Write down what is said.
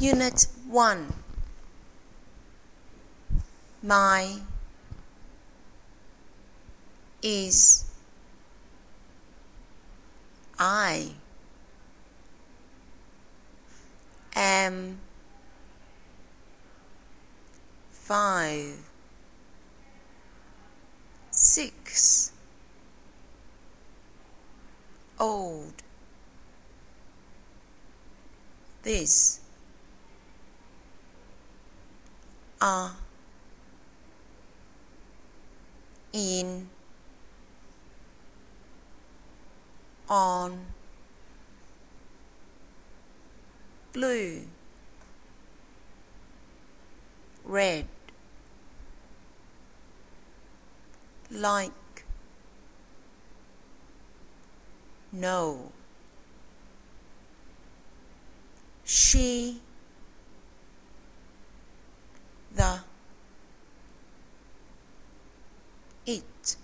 Unit 1. My is I am 5 6 old. This are in on blue red like no she the it